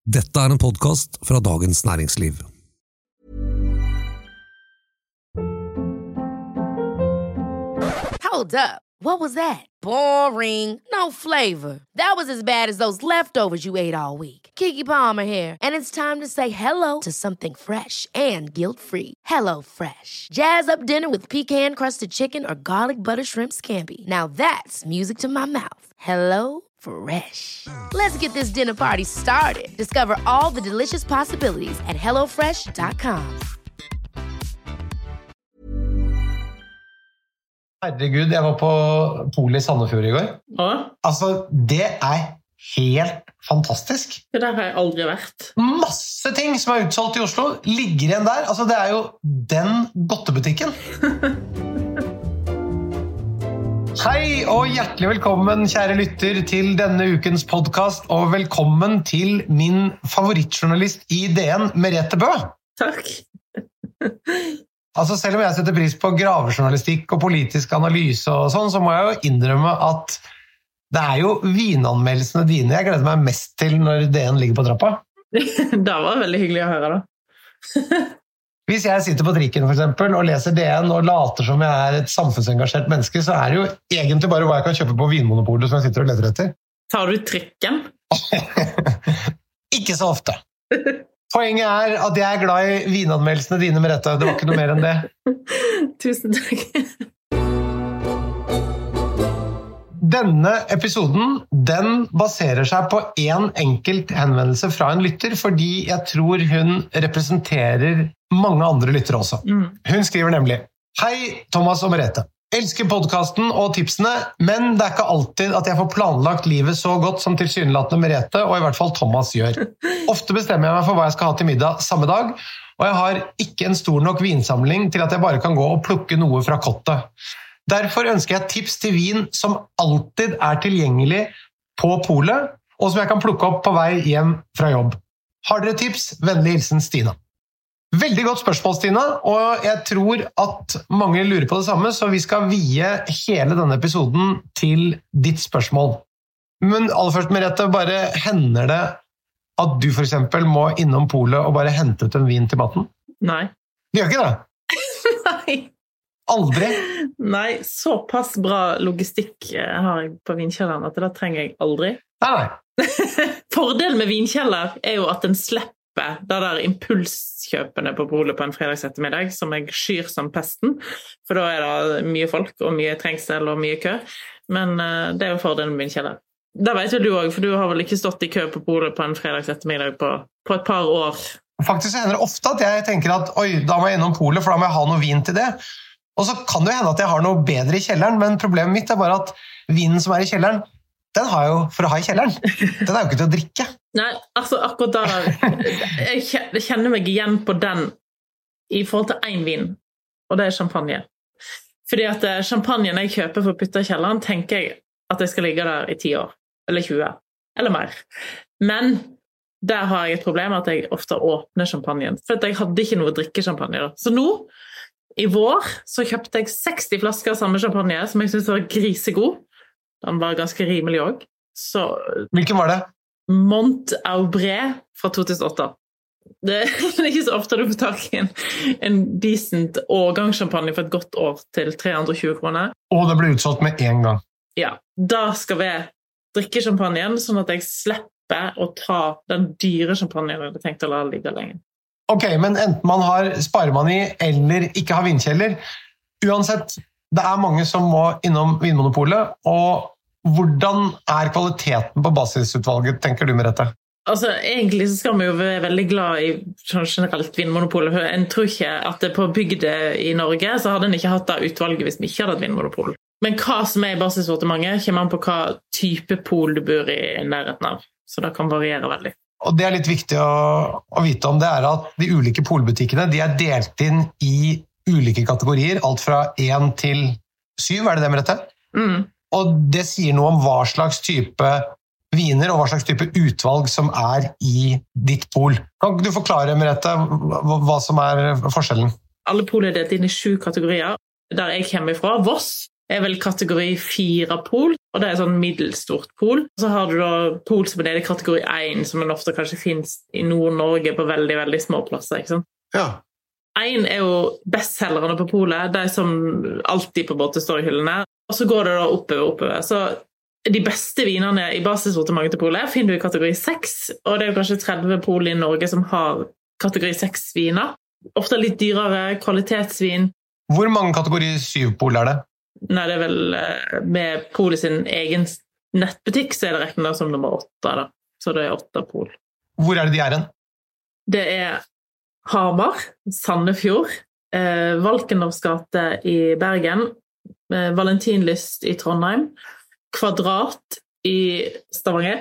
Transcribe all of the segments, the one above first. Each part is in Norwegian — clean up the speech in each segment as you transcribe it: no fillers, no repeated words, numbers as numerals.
Dette en podcast fra Dagens Næringsliv. Hold up. What was that? Boring. No flavor. That was as bad as those leftovers you ate all week. Keke Palmer here, and it's time to say hello to something fresh and guilt-free. Hello Fresh. Jazz up dinner with pecan-crusted chicken or garlic butter shrimp scampi. Now that's music to my mouth. Hello Fresh. Let's get this dinner party started. Discover all the delicious possibilities at hellofresh.com. Herregud, jeg var på Polet I Sandefjord I går. Ja. Altså, det helt fantastisk. Det der har jeg aldri vært. Masse ting som utsolgt I Oslo ligger igjen der. Altså, det jo den godtebutikken. Hei og hjertelig velkommen, kjære lytter, til denne ukens podcast, og velkommen til min favorittjournalist I DN, Merete Bø. Takk. Altså selv om jeg setter pris på gravejournalistikk og politisk analyse og sånn, så må jeg jo innrømme at det jo vinanmeldelsene dine jeg gleder meg mest til når DN ligger på trappa. Det var veldig hyggelig å høre da. Hvis jeg sitter på trikken for eksempel og leser DN og later som jeg et samfunnsengasjert menneske, så det jo egentlig bare hva jeg kan kjøpe på Vinmonopolet som jeg sitter og leter etter. Tar du trikken? Ikke så ofte. Poenget at jeg glad I vinanmeldelsene dine, Merete. Det var ikke noe mer enn det. Tusen takk. Denne episoden, den baserer seg på en enkelt henvendelse fra en lytter, fordi jeg tror hun representerer mange andre lyttere også. Hun skriver nemlig: Hei, Thomas og Merete. Elsker podcasten og tipsene, men det ikke alltid at jeg får planlagt livet så godt som tilsynelatende Merete, og I hvert fall Thomas gjør. Ofte bestemmer jeg meg for hva jeg skal ha til middag samme dag, og jeg har ikke en stor nok vinsamling til at jeg bare kan gå og plukke noe fra kottet. Derfor ønsker jeg tips til vin som alltid tilgjengelig på polet, og som jeg kan plukke opp på vei hjem fra jobb. Har dere tips? Vennlig hilsen Stina. Veldig godt spørsmål, Stina, og jeg tror at mange lurer på det samme, så vi skal vie hele denne episoden til ditt spørsmål. Men aller først, Merete, bare hender det at du for eksempel må innom polet og bare hente ut en vin til maten? Nei. Du gjør ikke det? Nei. Aldri? Nei, såpass bra logistikk har jeg på vinkjelleren at det trenger jeg aldri. Nei. Fordelen med vinkjeller jo at den slipper det der impulskjøpene på polet på en fredagsettermiddag, som jeg skyr som pesten, for da det mye folk og mye trengsel og mye kø, men det jo fordelen med vinkjeller. Det vet jo du også, for du har vel ikke stått I kø på polet på en fredagsettermiddag på et par år. Faktisk så hender det ofte at jeg tenker at oi, da må jeg innom polet, for da må jeg ha noe vin til det. Og så kan det jo hende at jeg har noe bedre I kjelleren, men problemet mitt bare at vinen som I kjelleren, den har jeg jo for å ha I kjelleren. Den jo ikke til å drikke. Nei, altså akkurat der, jeg kjenner meg igjen på den I forhold til en vin, og det champagne. Fordi at champagnen jeg kjøper for å putte I kjelleren, tenker jeg at jeg skal ligge der I 10 år, eller 20, eller mer. Men der har jeg et problem at jeg ofte åpner champagnen, for at jeg hadde ikke noe å drikke champagne da. Så nå, I vår, så kjøpte jeg 60 flasker av samme champagne, som jeg synes var grisegod. Den var ganske rimelig også. Hvilken var det? Mont-Aubray fra 2008. Det ikke så ofte du får tak I en decent årgangsschampagne for et godt år til 320 kroner. Og det ble utsolgt med en gang. Ja, da skal vi drikke champagnen, sånn at jeg slipper å ta den dyre champagnen jeg hadde tenkt å la ligge lenge. Ok, men enten man har sparemani eller ikke har vinkjeller, uansett, det mange som må innom Vinmonopolet, og hvordan kvaliteten på basisutvalget, tenker du, Merete? Altså, egentlig så skal vi jo være veldig glad I generelt Vinmonopolet, for en tror ikke at det på bygdet I Norge, så hadde en ikke hatt det utvalget hvis vi ikke hadde et Vinmonopol. Men hva som I basissortimentet, kommer an på hva type pol du bor I nærheten av, så det kan variere veldig. Og det litt viktig å vite om det at de ulike polbutikkene, de delt inn I ulike kategorier, alt fra 1 til 7, det Merete? Og det sier noe om hva slags type viner og hva slags type utvalg som I ditt pol. Kan du forklare, Merete, hva som forskjellen? Alle pol delt inn I 7 kategorier. Der jeg kommer fra, Voss, vel kategori 4 pool, og det sånn middelstort pool. Så har du da pool som nede i kategori 1, som ofte kanskje finnes i Nord-Norge på veldig, veldig små plasser, ikke sant? Ja. 1 jo bestselgerne på polet, de som alltid på en måte står i hyllene, og så går det da oppover. Så de beste vinene i basissortimentet til polet finner du i kategori 6, og det jo kanskje 30 pol i Norge som har kategori 6-viner. Ofte litt dyrere, kvalitetsvin. Hvor mange kategori 7-pol det? Nei, det vel med polet sin egen nettbutikk, så det regnet som nummer 8 da. Så det 8 pol. Hvor det de hen? Det Hamar, Sandefjord, Valkenovs gate i Bergen, Valentinlyst i Trondheim, Kvadrat i Stavanger,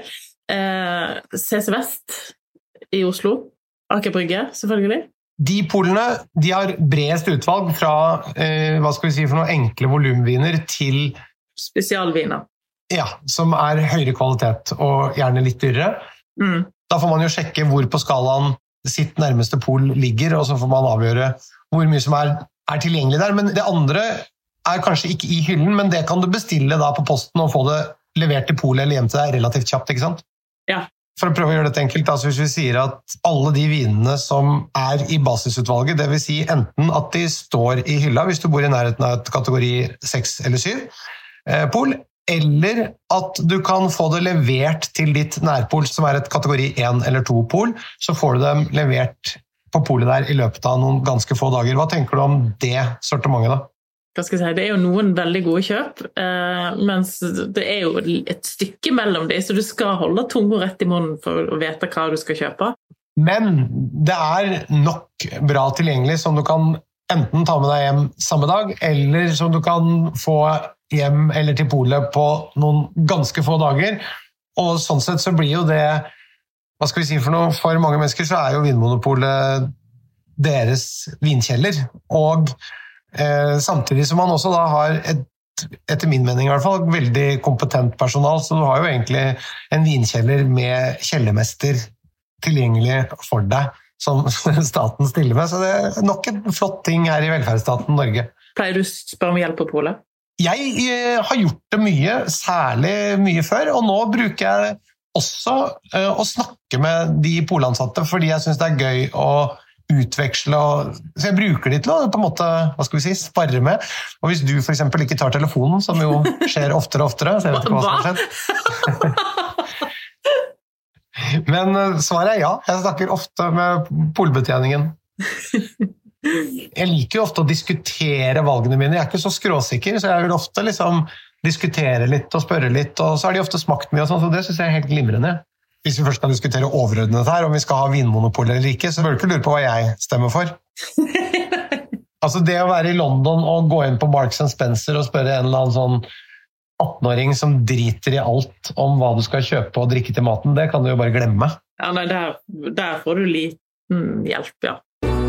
CC Vest i Oslo, Aker Brygge, selvfølgelig. De polene, de har bredest utvalg fra, hva skal vi si, for noen enkle volumviner til spesialviner. Ja, som høyere kvalitet og gjerne litt dyrere. Da får man jo sjekke hvor på skalaen sitt nærmeste pol ligger, og så får man avgjøre hvor mye som tilgjengelig der. Men det andre kanskje ikke i hyllen, men det kan du bestille da på posten og få det levert til polet eller hjem til deg relativt kjapt, ikke sant? Ja. For å prøve å gjøre dette enkelt, altså hvis vi sier at alle de vinene som i basisutvalget, det vil si enten at de står i hylla hvis du bor i nærheten av et kategori 6 eller 7 pol, eller at du kan få det levert til ditt nærpol som et kategori 1 eller 2 pol, så får du dem levert på polet der i løpet av noen ganske få dager. Hva tenker du om det sortimentet da? Hva skal jeg si? Det jo noen veldig gode kjøp, mens det jo et stykke mellom dem, så du skal holde tunga rett i munnen for å vite hva du skal kjøpe. Men det nok bra tilgjengelig som du kan enten ta med deg hjem samme dag, eller som du kan få hjem eller til polet på noen ganske få dager. Og sånn sett så blir jo det, hva skal vi si for noe, for mange mennesker så jo Vinmonopolet deres vinkjeller, og samtidig som man også da har etter min mening i hvert fall, veldig kompetent personal, så du har jo egentlig en vinkjeller med kjellermester tilgjengelig for deg, som staten stiller med, så det nok en flott ting her i velferdsstaten Norge. Pleier du å spørre om hjelp på polet? Jeg har gjort det mye, særlig mye før, og nå bruker jeg også å snakke med de polansatte, fordi jeg synes det gøy å utveksle, så jeg bruker det til å på en måte, hva skal vi si, sparre med. Og hvis du for eksempel ikke tar telefonen, som jo skjer oftere og oftere, så jeg vet ikke hva som har skjedd. Men svaret ja, jeg snakker ofte med polbetjeningen. Jeg liker jo ofte å diskutere valgene mine, jeg ikke så skråsikker, så jeg vil ofte liksom diskutere litt og spørre litt, og så har de ofte smakt mye og sånn, så det synes jeg helt glimrende. Hvis vi først kan diskutere overordnet her, om vi skal ha vinmonopol eller ikke, så bør du ikke lure på hva jeg stemmer for. Altså det å være i London og gå inn på Marks & Spencer og spørre en eller annen sånn 18-åring som driter i alt om hva du skal kjøpe og drikke til maten, det kan du jo bare glemme. Ja, nei, der får du liten hjelp, ja.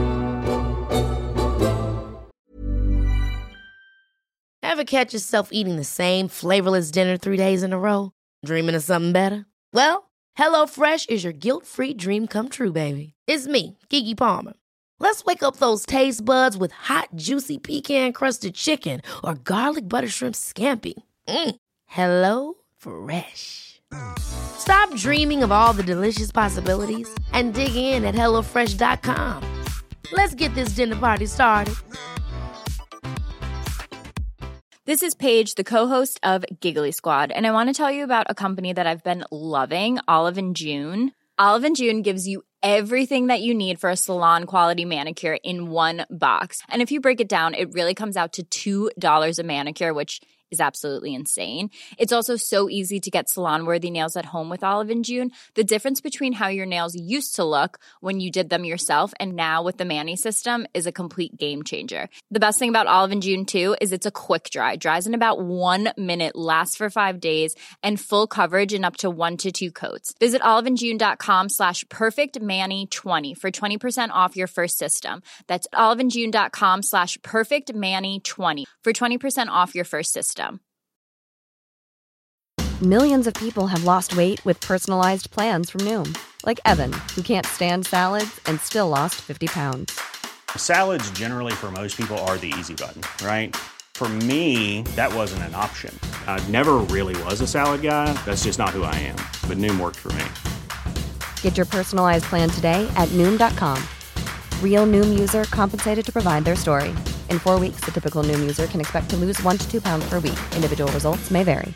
Ever catch yourself eating the same flavorless dinner 3 days in a row? Dreaming of something better? Well, HelloFresh is your guilt-free dream come true, baby. It's me, Keke Palmer. Let's wake up those taste buds with hot, juicy pecan-crusted chicken or garlic butter shrimp scampi. Hello Fresh. Stop dreaming of all the delicious possibilities and dig in at HelloFresh.com. Let's get this dinner party started. This is Paige, the co-host of Giggly Squad, and I want to tell you about a company that I've been loving, Olive & June. Olive & June gives you everything that you need for a salon-quality manicure in one box. And if you break it down, it really comes out to $2 a manicure, which is absolutely insane. It's also so easy to get salon-worthy nails at home with Olive & June. The difference between how your nails used to look when you did them yourself and now with the Mani system is a complete game changer. The best thing about Olive & June, too, is it's a quick dry. Dries in about 1 minute, lasts for 5 days, and full coverage in up to 1 to 2 coats. Visit oliveandjune.com/perfectmani20 for 20% off your first system. That's oliveandjune.com/perfectmani20 for 20% off your first system. Millions of people have lost weight with personalized plans from Noom. Like Evan, who can't stand salads and still lost 50 pounds. Salads generally for most people are the easy button, right? For me, that wasn't an option. I never really was a salad guy. That's just not who I am. But Noom worked for me. Get your personalized plan today at Noom.com. Real Noom user compensated to provide their story. In 4 weeks, the typical Noom user can expect to lose 1 to 2 pounds per week. Individual results may vary.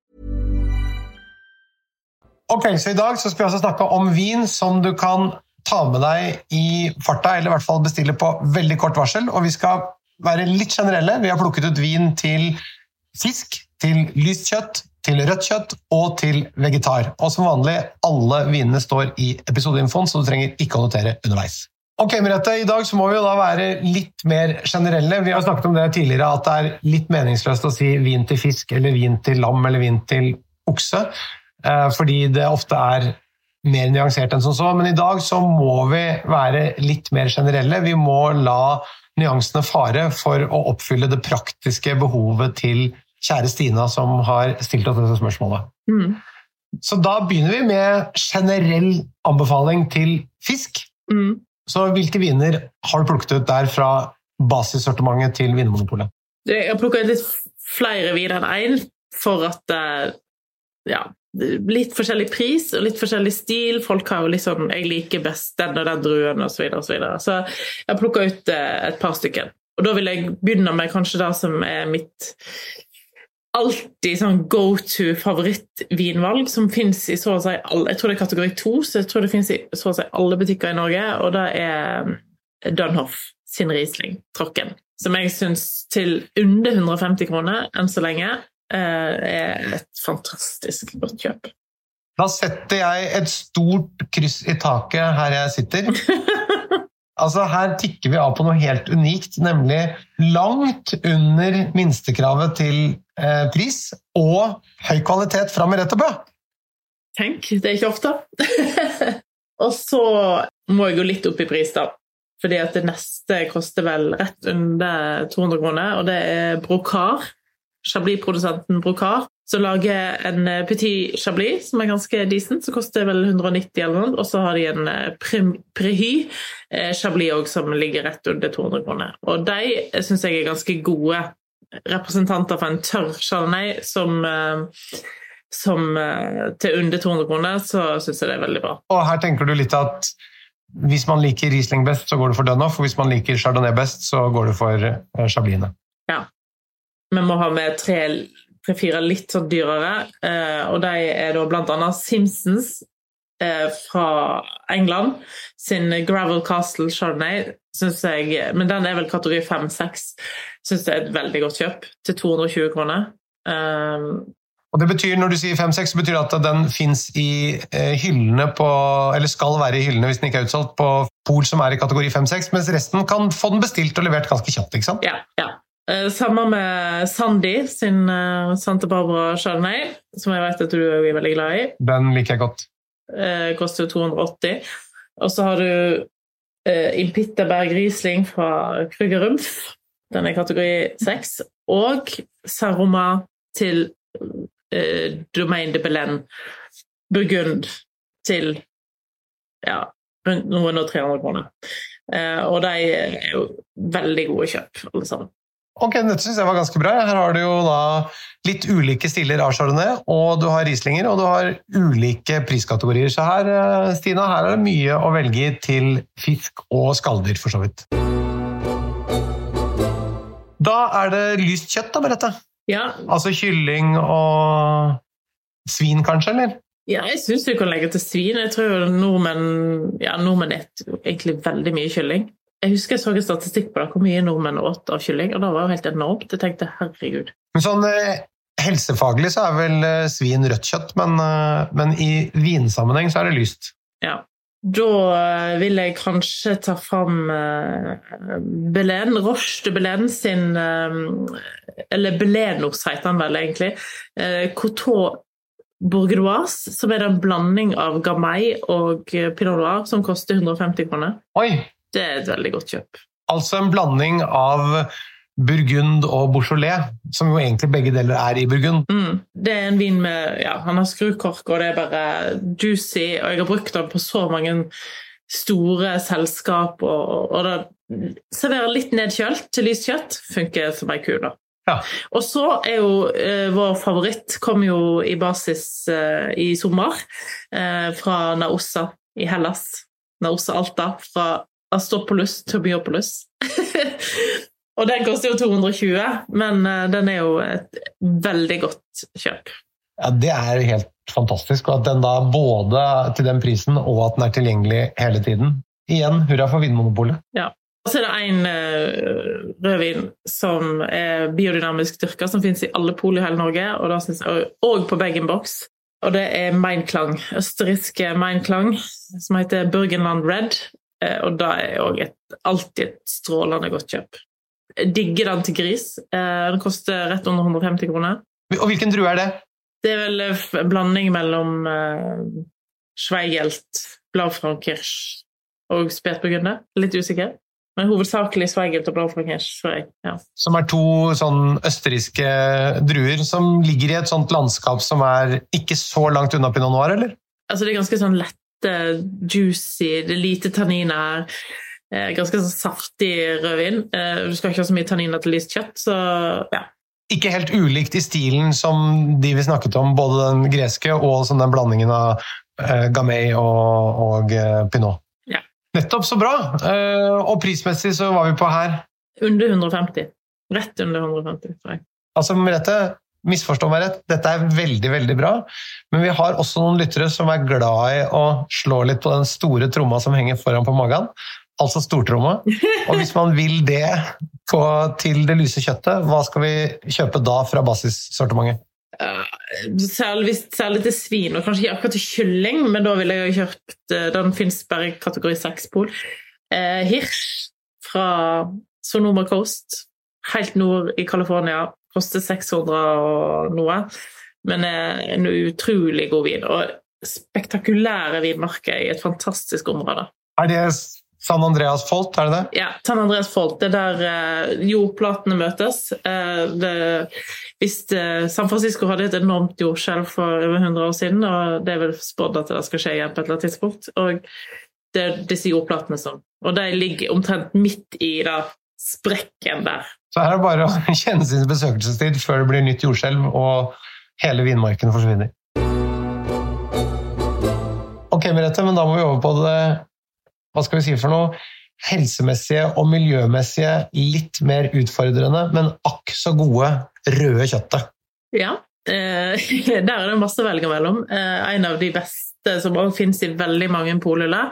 Ok, så I dag så skal vi også snakke om vin som du kan ta med deg I farta, eller I hvert fall bestille på veldig kort varsel, og vi skal være litt generelle. Vi har plukket ut vin til fisk, til lyst kjøtt, til rødt kjøtt og til vegetar. Og som vanlig, alle vinene står I episodeinfoen, så du trenger ikke å notere underveis. Ok, Merete, I dag så må vi jo da være litt mer generelle. Vi har snakket om det tidligere, at det litt meningsløst å si vin til fisk, eller vin til lam, eller vin til okse, fordi det ofte mer nyansert enn som så. Men I dag så må vi være litt mer generelle. Vi må la nyansene fare for å oppfylle det praktiske behovet til kjære Stina som har stilt oss dette spørsmålet. Så da begynner vi med generell anbefaling til fisk. Så hvilke viner har du plukket ut der fra basissortimentet til Vinmonopolet? Jeg har plukket ut litt flere viner enn en, for at litt forskjellig pris og litt forskjellig stil. Folk har jo liksom, jeg liker best den og den druen og så videre og så videre. Så jeg har plukket ut et par stykker. Og da vil jeg begynne med kanskje det som mitt alltid sånn go-to favorittvinvalg som finnes I så å si alle, jeg tror det kategori 2, så jeg tror det finnes I så å si alle butikker I Norge, og det Dunhoff sin Riesling, Trocken, som jeg synes til under 150 kroner enn så lenge et fantastisk godt kjøp. Da setter jeg et stort kryss I taket her jeg sitter. Altså her tikker vi av på noe helt unikt, nemlig langt under minstekravet til pris og høy kvalitet fra Merete Bø. Tenk, det ikke ofte. Og så må jeg gå litt opp I pris da, fordi at det neste koster vel rett under 200 kroner, og det Brocard, Chablis-produsenten Brocard, som lager en petit Chablis, som ganske decent, så koster vel 190 eller noe, og så har de en Préhy Chablis også, som ligger rett under 200 kroner. Og de synes jeg ganske gode representanter for en tørr Chardonnay, som til under 200 kroner, så synes jeg det veldig bra. Og her tenker du litt at hvis man liker Riesling best, så går det for Dunhoff, og hvis man liker Chardonnay best, så går det for Chablisene. Ja. Vi må ha med 3-4 litt sånn dyrere, og de da blant annet Simpsons fra England, sin Gravel Castle Chardonnay, synes jeg, men den vel kategori 5-6, synes jeg et veldig godt kjøp, til 220 kroner. Og det betyr, når du sier 5-6, så betyr det at den finnes I hyllene på, eller skal være I hyllene hvis den ikke utsolgt, på Pol som I kategori 5-6, mens resten kan få den bestilt og levert ganske kjapt, ikke sant? Ja. Samme med Sandy sin Santa Barbara Chardonnay, som jeg vet at du veldig glad I. Den liker jeg godt. Koster 280. Og så har du Impitterberg Riesling fra Krüger-Rumpf. Den kategori 6. Og Saint-Romain til Domaine de Belen Burgund til rundt noen og 300 kroner. Og de jo veldig gode kjøp, alle sammen. Ok, dette synes jeg var ganske bra. Her har du jo da litt ulike stiler av Chardonnay, og du har Rieslinger, og du har ulike priskategorier. Så her, Stina, her det mye å velge til fisk og skalldyr, for så vidt. Da det lyst kjøtt da, Merete? Ja. Altså kylling og svin kanskje, eller? Ja, jeg synes du kan legge til svin. Jeg tror nordmenn egentlig veldig mye kylling. Jeg husker jeg så en statistikk på det, hvor mye nordmenn åt av kylling, og det var jo helt enormt. Jeg tenkte, herregud. Men sånn helsefaglig så vel svin rødt kjøtt, men I vinsammenheng så det lyst. Ja, da vil jeg kanskje ta fram Belen, Roche de Belen sin, eller Belenos heter han vel egentlig, Coteau Bourgeoise, som en blanding av Gamay og Pinot Noir, som koster 150 kroner. Oi! Det et veldig godt kjøp. Altså en blanding av Burgund og Beaujolais, som jo egentlig begge deler I Burgund. Det en vin med, han har skrukork, og det bare juicy, og jeg har brukt den på så mange store selskap, og det serverer litt nedkjølt til lyst kjøtt, funker som en kul da. Ja. Og så jo vår favoritt kom jo i basis i sommer fra Naousa i Hellas. Naousa Alta, fra Astopoulos til Myopoulos. Og den koster jo 220, men den jo et veldig godt kjøp. Ja, det helt fantastisk, og at den da både til den prisen og at den tilgjengelig hele tiden. Igjen, hurra for Vinmonopolet. Ja. Og så det en rødvin som biodynamisk dyrket, som finnes i alle pol i hele Norge, og, da synes jeg, og på bag-in-box. Og det Mein Klang, østerrikske Mein Klang, som heter Burgenland Red, og da jo alltid et strålende godt kjøp. Jeg digger den til gris. Den koster rett under 150 kroner. Og hvilken drue det? Det vel en blanding mellom Schweigelt, Blaufraunkirsch og Spätburgunder. Litt usikker. Men hovedsakelig Schweigelt og Blaufraunkirsch. Ja. Som to sånn østerrikske druer som ligger i et sånt landskap som ikke så langt unna Pinot Noir, eller? Altså det ganske sånn lette, juicy, det lite tanniner her. Ganske sånn saftig rødvin. Du skal ikke ha så mye tanniner til lyst kjøtt, så ja. Ikke helt ulikt i stilen som de vi snakket om, både den greske og sånn den blandingen av Gamay og Pinot. Ja. Nettopp, så bra! Og prismessig så var vi på her? Under 150. Rett under 150, tror jeg. Altså, Merete, misforstå meg rett, dette veldig, veldig bra, men vi har også noen lyttere som glad i å slå litt på den store tromma som henger foran på magen, altså stortromma. Og hvis man vil det til det lyse kjøttet, hva skal vi kjøpe da fra basissortimentet? Særlig til svin, og kanskje ikke akkurat til kylling, men da vil jeg ha kjøpt, den finnes bare i kategori 6-pol. Hirsch fra Sonoma Coast, helt nord i California, koster 600 og noe, men en utrolig god vin, og spektakulære vinmarker i et fantastisk område. Det San Andreas Fault, det det? Ja, San Andreas Fault, det der jordplatene møtes. San Francisco hadde et enormt jordskjelv for over 100 år siden, og det vel spådd at det skal skje igjen på et eller annet tidspunkt, og det disse jordplatene som. Og de ligger omtrent midt i da sprekken der. Så her det bare å kjenne sin besøkelsestid før det blir nytt jordskjelv, og hele vinmarken forsvinner. Ok, Merete, men da må vi over på det, hva skal vi si for noe, helsemessige og miljømessige, litt mer utfordrende, men akk så gode røde kjøttet. Ja, der det masse å velge mellom. En av de beste som også finnes i veldig mange polhyller,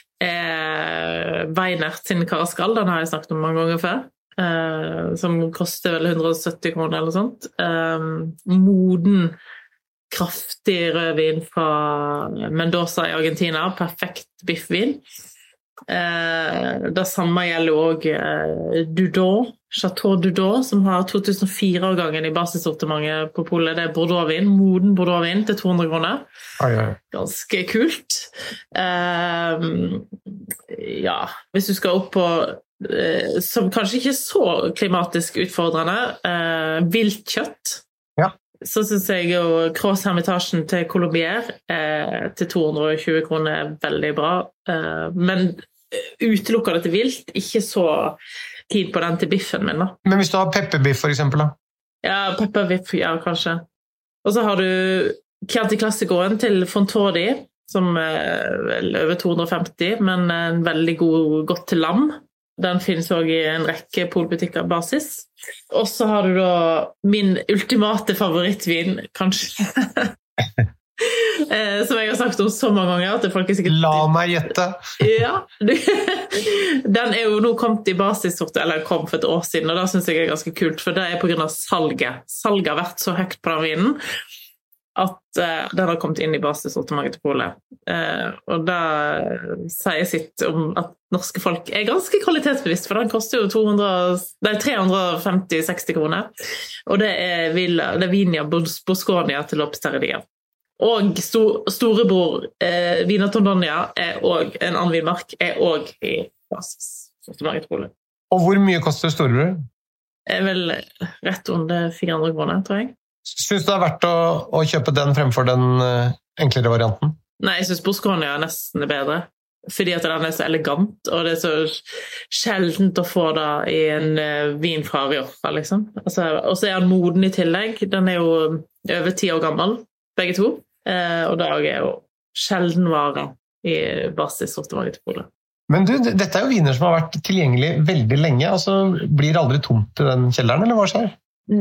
Weinert sin Karaskal, den har jeg snakket om mange ganger før, som koster vel 170 kroner eller sånt. Moden, kraftig rødvin fra Mendoza i Argentina, perfekt biffvin. Det samme gjelder også Dudon, Chateau Dudon, som har 2004-årgangen i basissortimentet på polet. Det Bordeauxvin, moden Bordeauxvin til 200 kroner. Ganske kult. Ja, hvis du skal opp på som kanskje ikke så klimatisk utfordrende, viltkjøtt. Ja. Så synes jeg jo Cross Hermitasjen til Colombier til 220 kroner veldig bra. Men utelukker det til vilt, ikke så tid på den til biffen min da. Men hvis du har pepperbiff for eksempel da? Ja, pepperbiff, ja, kanskje. Og så har du Chianti Classicoen til Fontordi, som vel over 250, men en veldig godt til lam. Den finnes også i en rekke polbutikker basis. Og så har du da min ultimate favorittvin, kanskje. Som jeg har sagt om så mange ganger at folk sikkert... La meg gjette! Ja, den jo nå kommet i basissort, eller kom for et år siden, og da synes jeg ganske kult, for det på grunn av salget. Salget har vært så høyt på den vinen at den har kommet inn i basissortimentet til polet. Og da sier jeg sitt om at norske folk ganske kvalitetsbevisst, for den koster jo 350-60 kroner. Og det Vinia Bosconia til Lobsteria. Og storebror Vina Tondonia og en annen vinmark også i basissortimentet til polet. Og hvor mye koster storebror? Vel rett under 400 kroner, tror jeg. Synes du det verdt å kjøpe den fremfor den enklere varianten? Nei, jeg synes Bosconia nesten bedre. fordi at den så elegant, og det så sjeldent å få det i en vin fra Rioja, liksom. Altså, og så den moden i tillegg. Den jo over 10 år gammel, begge to. Og det jo sjelden vare i basissortimentet til polet. Men du, dette jo viner som har vært tilgjengelig veldig lenge, altså blir det aldri tomt i den kjelleren, eller hva skjer?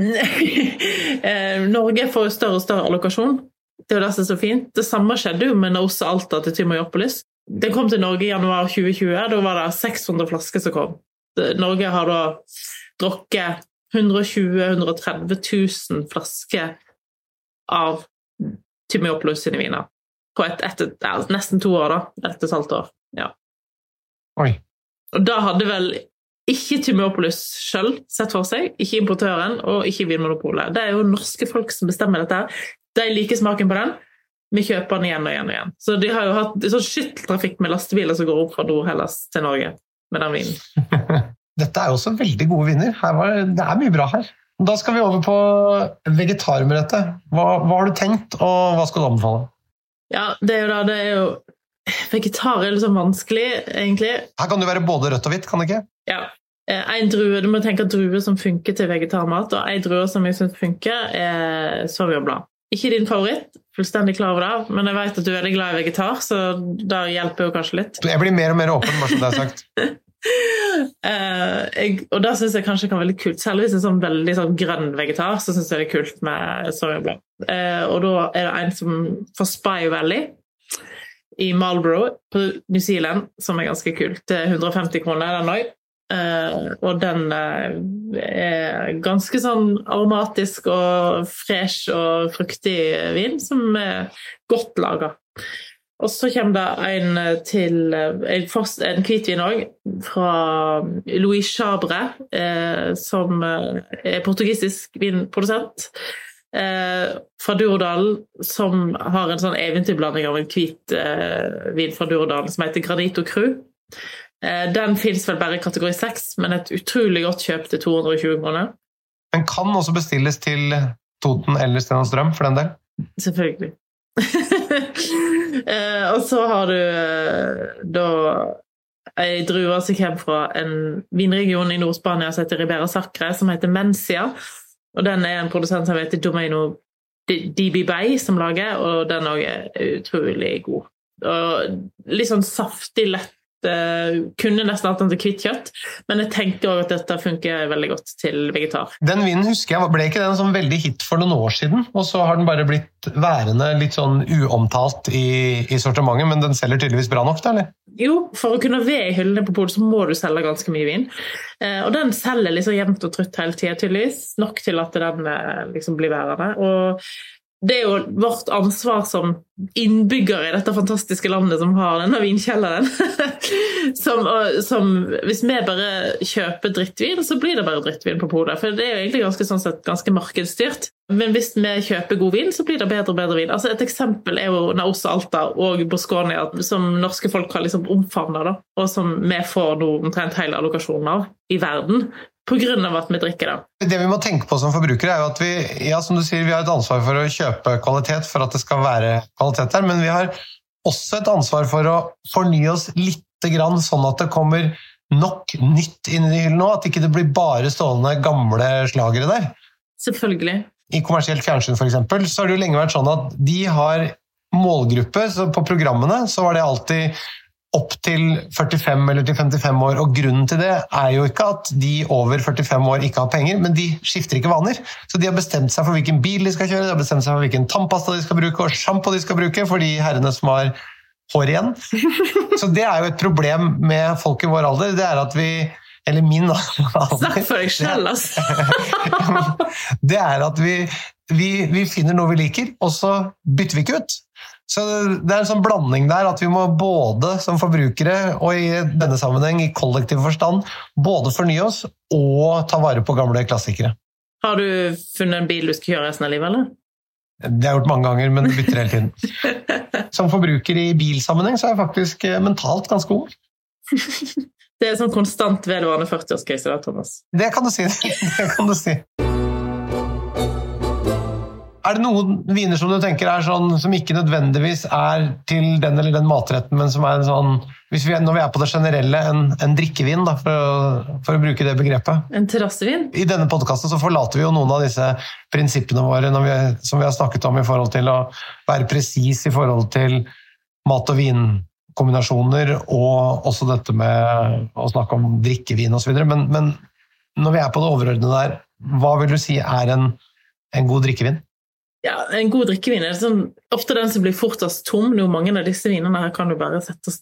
Norge får jo større og større allokasjon. Det jo det som så fint. Det samme skjedde jo med Nausa Alta til Thymoiopolis. Den kom til Norge i januar 2020, da var det 600 flasker som kom. Norge har da drukket 120-130 000 flasker av Thymoiopolis sine viner. På nesten 2 år da, 1,5 år. Ja. Oi. Og da hadde vel ikke Thymoiopolis selv sett for seg, ikke importøren og ikke Vinmonopolet. Det jo norske folk som bestemmer dette. De liker smaken på den. Vi kjøper den igjen og igjen og igjen. Så de har jo hatt sånn skytteltrafikk med lastebiler som går opp fra Nord-Hellas til Norge med den vinen. Dette jo også veldig gode viner. Det mye bra her. Da skal vi over på vegetarmerettet. Hva har du tenkt, og hva skal du anbefale? Ja, det jo vegetar litt sånn vanskelig, egentlig. Her kan det være både rødt og hvitt, kan det ikke? Ja. En drue, du må tenke at druer som funker til vegetarmat, og en drue som jeg synes funker, Sauvignon Blanc. Ikke din favoritt, fullstendig klar over det, men jeg vet at du veldig glad i vegetar, så det hjelper jo kanskje litt. Jeg blir mer og mer åpen, bare som det sagt. Og da synes jeg kanskje kan være veldig kult, særlig hvis det sånn veldig sånn grønn vegetar, så synes jeg det kult med Sauvignon Blanc. Og da det en som får Spy Valley i Marlborough på New Zealand, som ganske kult. Det 150 kroner den også. Og den ganske sånn aromatisk og fresh og fruktig vin som godt laget. Og så kommer det en hvitvin også fra Louis Chabre, som portugisisk vinprodusent fra Durodalen, som har en sånn eventyrblanding av en hvit vin fra Durodalen som heter Granito Cru. Den finnes vel bare i kategori 6, men et utrolig godt kjøp til 220 kroner. Den kan også bestilles til Toten eller Sten og Strøm, for den del? Selvfølgelig. Og så har du da en drue som kommer fra en vinregion i Nord-Spania som heter Ribera Sacra, som heter Mencia. Og den en produsent som heter Domaino DB Bay som lager, og den også utrolig god. Og litt sånn saftig, lett. Kunne nesten hatt den til hvitt kjøtt, men jeg tenker også at dette funker veldig godt til vegetar. Den vinen husker jeg, ble ikke den sånn veldig hit for noen år siden, og så har den bare blitt værende litt sånn uomtalt i sortimentet, men den selger tydeligvis bra nok, da, eller? Jo, for å kunne være i hyllene på polet så må du selge ganske mye vin, og den selger liksom jevnt og trutt hele tiden tydeligvis, nok til at den liksom blir værende, og det jo vårt ansvar som innbyggere i dette fantastiske landet som har denne vinkjelleren. som hvis vi bare kjøper drittvin, så blir det bare drittvin på polet. For det jo egentlig ganske, sånn sett, ganske markedsstyrt. Men hvis vi kjøper god vin, så blir det bedre og bedre vin. Altså et eksempel jo Nausa Alta og Bosconia, som norske folk har liksom omfavnet, da, og som vi får nå omtrent hele allokasjonen av i verden. På grunn av at vi drikker det. Det vi må tenke på som forbrukere jo at vi, ja, som du sier, vi har et ansvar for å kjøpe kvalitet for at det skal være kvalitet der, men vi har også et ansvar for å fornye oss litt grann, sånn at det kommer nok nytt inn i hyllen nå, at ikke det blir bare stående gamle slagere der. Selvfølgelig. I kommersielt fjernsyn for eksempel, så har det jo lenge vært sånn at de har målgruppe, så på programmene så var det alltid opp til 45 eller til 55 år, og grunnen til det jo ikke at de over 45 år ikke har penger, men de skifter ikke vaner. Så de har bestemt seg for hvilken bil de skal kjøre, de har bestemt seg for hvilken tannpasta de skal bruke, og shampoo de skal bruke, for de herrene som har hår igjen. Så det jo et problem med folk i vår alder, det at vi, eller min alder. Snakk for deg selv, altså. Det at vi finner noe vi liker, og så bytter vi ikke ut. Så det en sånn blanding der at vi må både som forbrukere og i denne sammenheng i kollektiv forstand både fornye oss og ta vare på gamle klassikere. Har du funnet en bil du skal kjøre resten av livet, eller? Det har jeg gjort mange ganger, men det bytter hele tiden. Som forbruker i bilsammenheng så jeg faktisk mentalt ganske ung. Det sånn konstant vedvarende 40-årskrise da, Thomas. Det kan du si. Det kan du si. det noen viner som du tenker sånn, som ikke nødvendigvis til den eller den matretten, men som en sånn, når vi på det generelle, en drikkevin, da, for å bruke det begrepet? En terrassevin? I denne podcasten så forlater vi jo noen av disse prinsippene våre som vi har snakket om i forhold til å være presis i forhold til mat- og vinkombinasjoner, og også dette med å snakke om drikkevin og så videre. Men når vi på det overordnede der, hva vil du si en god drikkevin? Ja, en god drikkevin sånn, ofte den som blir fortest tom. Nå, mange av disse vinene her kan du bare sette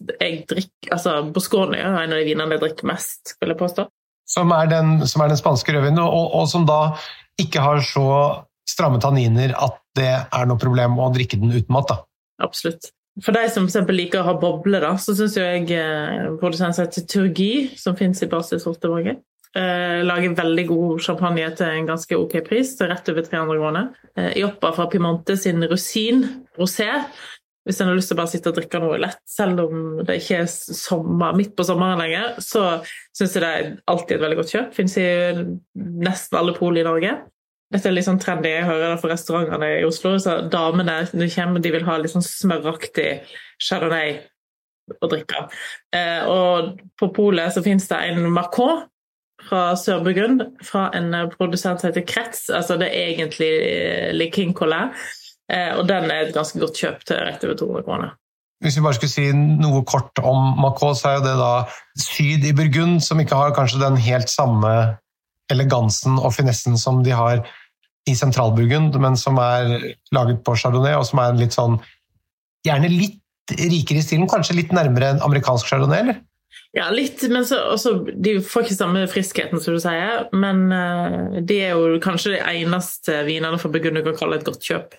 Bosconi en av de vinene jeg drikker mest, vil jeg påstå. Som den spanske rødvinen, og som da ikke har så stramme tanniner at det noe problem å drikke den uten mat, da. Absolutt. For de som for eksempel liker å ha boble, da, så synes jeg produsenten heter Turgi, som finnes i Basis-Holteborget. Lager veldig god champagne til en ganske ok pris, rett over 300 kroner. Ioppa fra Piemonte sin Rosin Rosé, hvis en har lyst til å bare sitte og drikke noe lett, selv om det ikke midt på sommeren lenger, så synes jeg det alltid et veldig godt kjøp. Finnes i nesten alle pol i Norge. Dette litt sånn trendy, jeg hører det for restaurantene i Oslo, så damene når de kommer, de vil ha litt sånn smøraktig Chardonnay å drikke. Og på polet så finnes det en Macron fra Sør-Burgund, fra en produsent som heter Kretz, altså det egentlig Le King Collet, og den et ganske godt kjøp til rett over 200 kroner. Hvis vi bare skulle si noe kort om Macron, så jo det da syd i Burgund, som ikke har kanskje den helt samme elegansen og finessen som de har i Sentral-Burgund, men som laget på Chardonnay, og som en litt sånn, gjerne litt rikere i stilen, kanskje litt nærmere en amerikansk Chardonnay, eller? Ja, litt, men de får ikke samme friskheten, som du sier, men de jo kanskje de eneste vinene for Burgund du kan kalle et godt kjøp.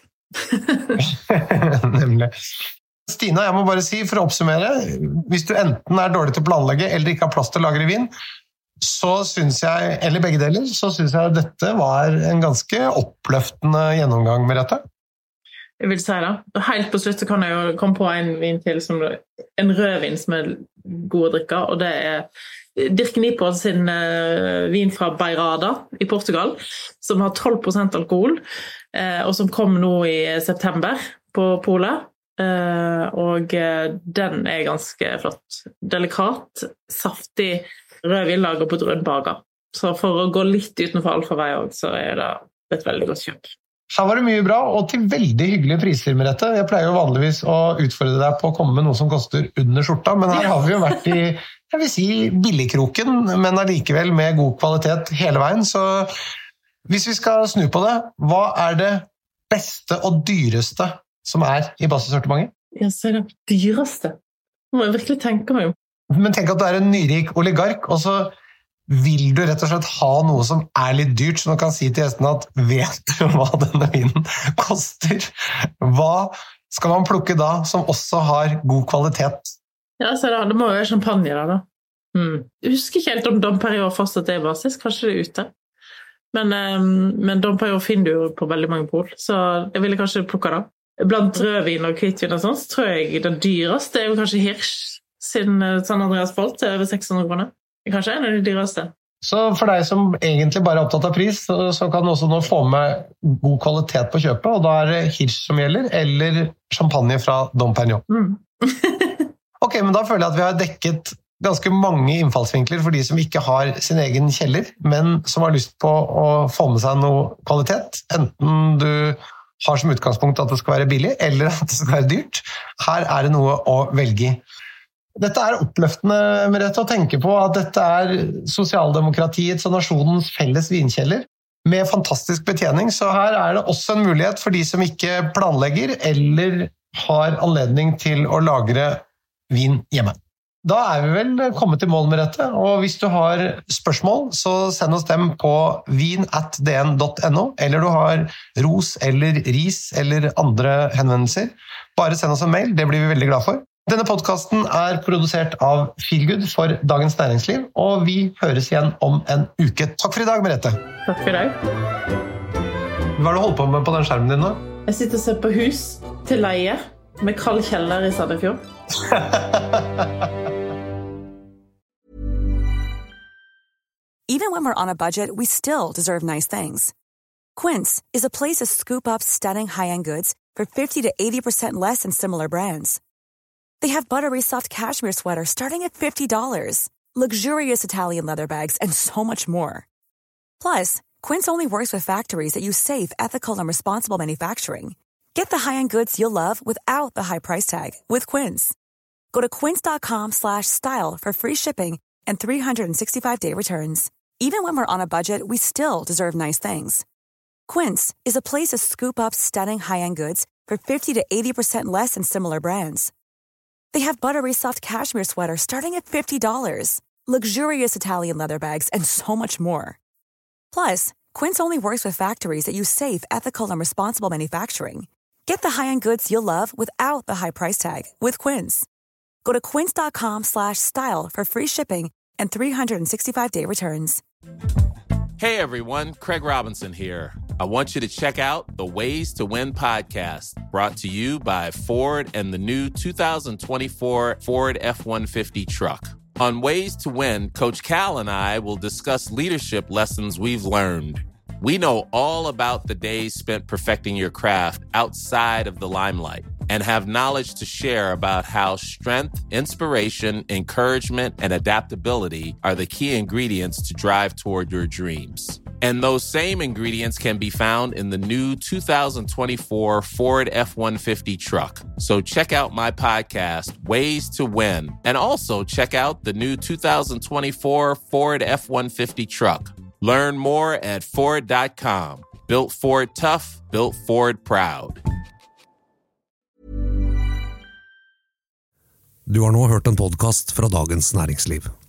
Nemlig. Stina, jeg må bare si, for å oppsummere, hvis du enten dårlig til å planlegge eller ikke har plass til å lagre vin, så synes jeg, eller begge deler, så synes jeg dette var en ganske oppløftende gjennomgang med dette. Jeg vil si det. Helt på slutt så kan jeg jo komme på en vin til, en rødvin som god å drikke, og det Dirk Nipod sin vin fra Beirada i Portugal, som har 12% alkohol, og som kom nå i september på polet, og den ganske flott. Delikat, saftig rødvin laget på Drønbaga. Så for å gå litt utenfor allfarvei også, så det et veldig godt kjøp. Her var det mye bra, og til veldig hyggelige priser med dette. Jeg pleier jo vanligvis å utfordre deg på å komme med noe som koster under skjorta, men her har vi jo vært i, jeg vil si, billigkroken, men allikevel med god kvalitet hele veien. Så hvis vi skal snu på det, hva det beste og dyreste som i Basis-sortimentet? Ja, så det dyreste. Det må jeg virkelig tenke meg om. Men tenk at du en nyrik oligark, og så vil du rett og slett ha noe som litt dyrt, så du kan si til gjestene at vet du hva denne vinen koster? Hva skal man plukke da, som også har god kvalitet? Ja, så det må jo være champagne da. Jeg husker ikke helt om Dom Perignon fortsatt i Basis, kanskje det ute. Men Dom Perignon finner du jo på veldig mange pol, så jeg ville kanskje plukke det. Blant rødvin og hvittvin og sånt, så tror jeg det dyreste jo kanskje Hirsch sin San Andreas Bolt til over 600 kroner. Kanskje en av de dyreste. Så for deg som egentlig bare opptatt av pris, så kan du også nå få med god kvalitet på kjøpet, og da det Hirsch som gjelder, eller champagne fra Dom Perignon. Ok, men da føler jeg at vi har dekket ganske mange innfallsvinkler for de som ikke har sin egen kjeller, men som har lyst på å få med seg noe kvalitet, enten du har som utgangspunkt at det skal være billig, eller at det skal være dyrt. Her det noe å velge i. Dette oppløftende med dette å tenke på at dette sosialdemokratiets og nasjonens felles vinkjeller med fantastisk betjening, så her det også en mulighet for de som ikke planlegger eller har anledning til å lagre vin hjemme. Da vi vel kommet til mål med dette, og hvis du har spørsmål, så send oss dem på vin@dn.no, eller du har ros eller ris eller andre henvendelser. Bare send oss en mail, det blir vi veldig glad for. Denne podcasten produsert av Feelgood for Dagens Næringsliv, og vi høres igjen om en uke. Takk for i dag, Merete. Takk for i dag. Hva du holdt på med på den skjermen din nå? Jeg sitter og ser på hus til leie, med kald kjeller i Sandefjord. Even when we're on a budget, we still deserve nice things. Quince is a place to scoop up stunning high-end goods for 50 to 80% less than similar brands. They have buttery soft cashmere sweaters starting at $50, luxurious Italian leather bags, and so much more. Plus, Quince only works with factories that use safe, ethical, and responsible manufacturing. Get the high-end goods you'll love without the high price tag with Quince. Go to quince.com/style for free shipping and 365-day returns. Even when we're on a budget, we still deserve nice things. Quince is a place to scoop up stunning high-end goods for 50 to 80% less than similar brands. They have buttery soft cashmere sweaters starting at $50, luxurious Italian leather bags, and so much more. Plus, Quince only works with factories that use safe, ethical, and responsible manufacturing. Get the high-end goods you'll love without the high price tag with Quince. Go to quince.com/style for free shipping and 365-day returns. Hey everyone, Craig Robinson here. I want you to check out the Ways to Win podcast, brought to you by Ford and the new 2024 Ford F-150 truck. On Ways to Win, Coach Cal and I will discuss leadership lessons we've learned. We know all about the days spent perfecting your craft outside of the limelight and have knowledge to share about how strength, inspiration, encouragement, and adaptability are the key ingredients to drive toward your dreams. And those same ingredients can be found in the new 2024 Ford F-150 truck. So check out my podcast, Ways to Win, and also check out the new 2024 Ford F-150 truck. Learn more at Ford.com. Built Ford tough, built Ford proud. Du har nå hørt en podcast fra Dagens Næringsliv.